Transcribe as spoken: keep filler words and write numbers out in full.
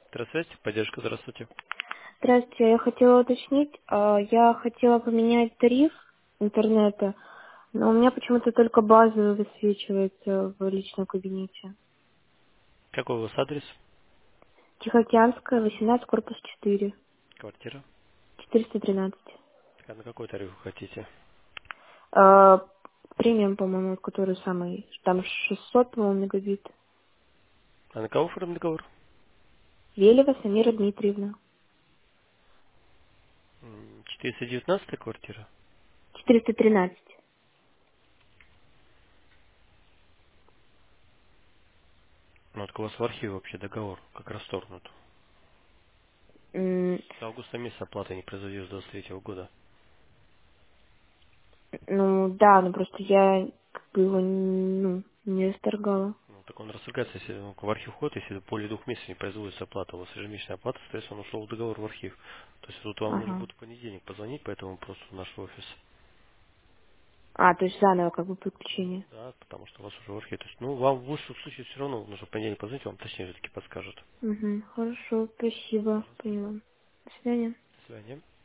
Здравствуйте, поддержка, здравствуйте. Здравствуйте, я хотела уточнить, а, я хотела поменять тариф интернета, но у меня почему-то только базовый высвечивается в личном кабинете. Какой у вас адрес? Тихоокеанская, восемнадцать, корпус четыре, Квартира? четыреста тринадцать. Так, а на какой тариф вы хотите? А, премиум, по-моему, который самый, там шестьсот, по-моему, мегабит. А на кого оформлен договор? Велева Самира Дмитриевна, М, четыреста девятнадцатая квартира? четыреста тринадцать. Ну, так у вас в архиве вообще договор, как расторгнут. М, С августа месяца оплата не производилась с двадцать третьего года. Ну, да, но просто я как бы его ну, не расторгала. Ну, так он расторгается, если ну, в архив входит, если более двух месяцев не производится оплата. У вас ежемесячная оплата, соответственно, он ушел в договор в архив. То есть тут вам нужно Ага. будет в понедельник позвонить по этому вопросу в наш офис. А, то есть заново как бы подключение. Да, потому что у вас уже в архиве. То есть, ну, вам в лучшем случае все равно нужно в понедельник позвонить, вам точнее все-таки подскажут. Угу, хорошо, спасибо, Пожалуйста. поняла. До свидания. До свидания.